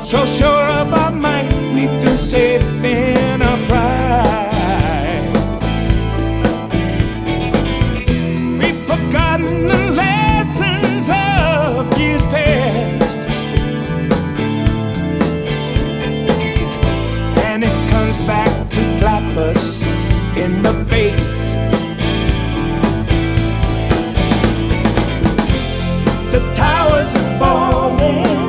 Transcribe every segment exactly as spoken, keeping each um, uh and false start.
So sure of our might, we feel safe in our pride. We've forgotten the lessons of years past, and it comes back to slap us in the face. The towers are falling.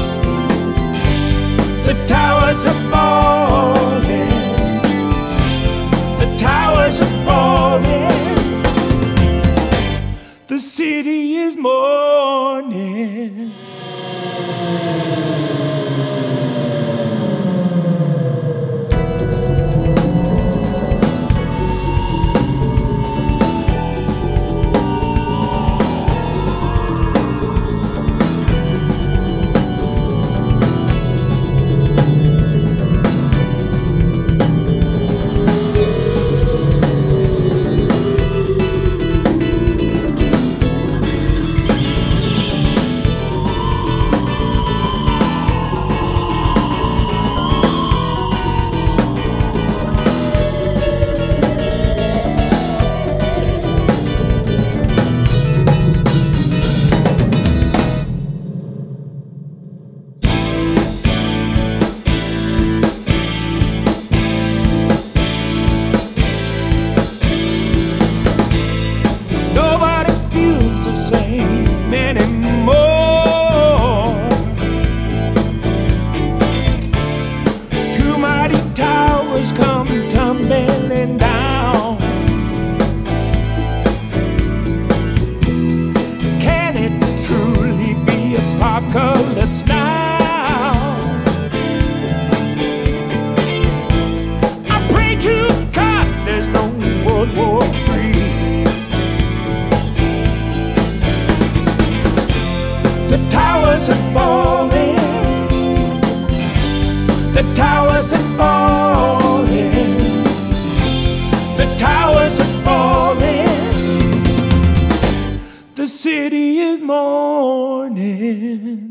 The towers are falling. The towers are falling. The city is mourning. Nobody feels the same anymore. Two mighty towers come tumbling down. Can it truly be apocalypse now? I pray to God there's no World War Three. The towers are falling. The towers are falling. The towers are falling. The city is mourning.